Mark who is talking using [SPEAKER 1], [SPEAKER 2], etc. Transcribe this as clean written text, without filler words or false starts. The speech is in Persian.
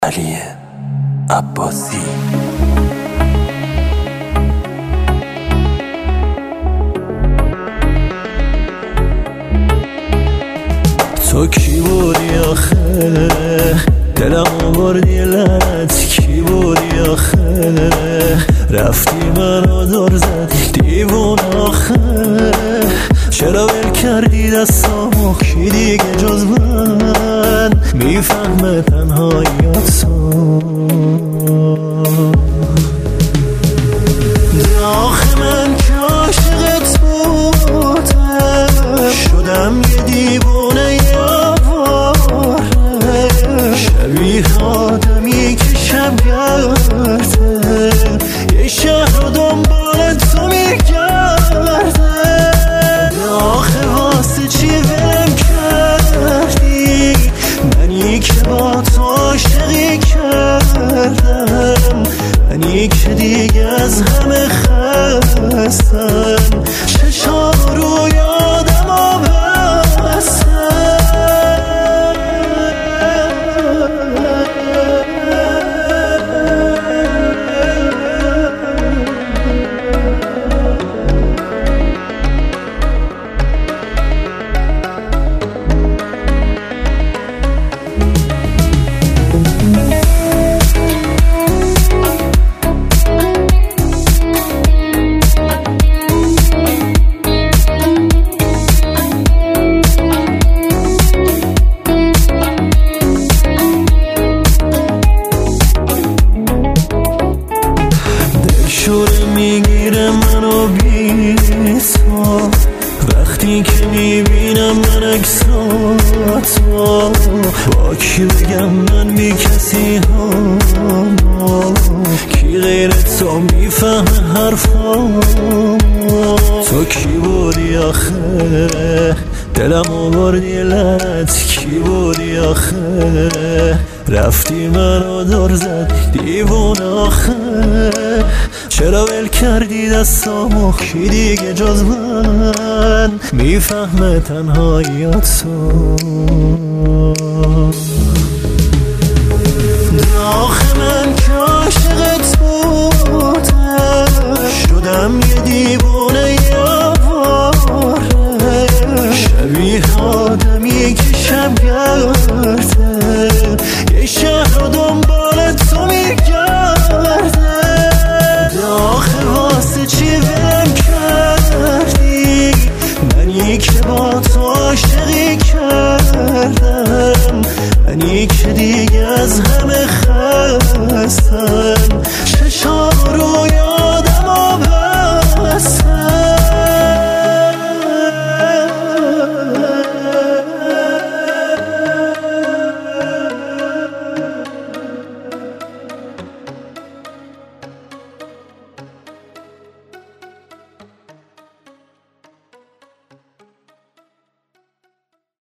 [SPEAKER 1] علی عباسی.
[SPEAKER 2] تو کی بودی آخه دلم آوردی لعنت، کی بودی آخه رفتی منو دور زدی دیوون آخه، چرا ول کردی دستامو؟ کی دیگه جز من میفهمه تنهاییاتو؟ آخه من که عاشقت بودم شدم یه دیوونه یواره، شبیه آدمی که شب گرده یه شهر رو دنبال تو میگرده. آخه واسه چی ولم کردی؟ منی که با تو عاشقی کردم، منی که دیگه از همه خستم، چشام رو یادم آبستم. شوره میگیره منو بی تو وقتی که میبینم من عکساتو، با کی بگم من بی کسی هم، کی غیر تو میفهمه حرفامو؟ تو کی بودی آخه دلم آوردی لعنت، کی بودی آخه رفتی منو دور زد دیوون آخه، چرا ول کردی دستامو؟ کی دیگه جز من میفهمه تنهاییاتو؟ آخه من که عاشقت بودم شدم یه دیوونه یواره، شبیه آدمی که شب گرده یه شهر رو دنبال تو میگرده. آخه واسه چی ولم کردی؟ منی که با تو عاشقی کردم، منی که دیگه از همه خستم،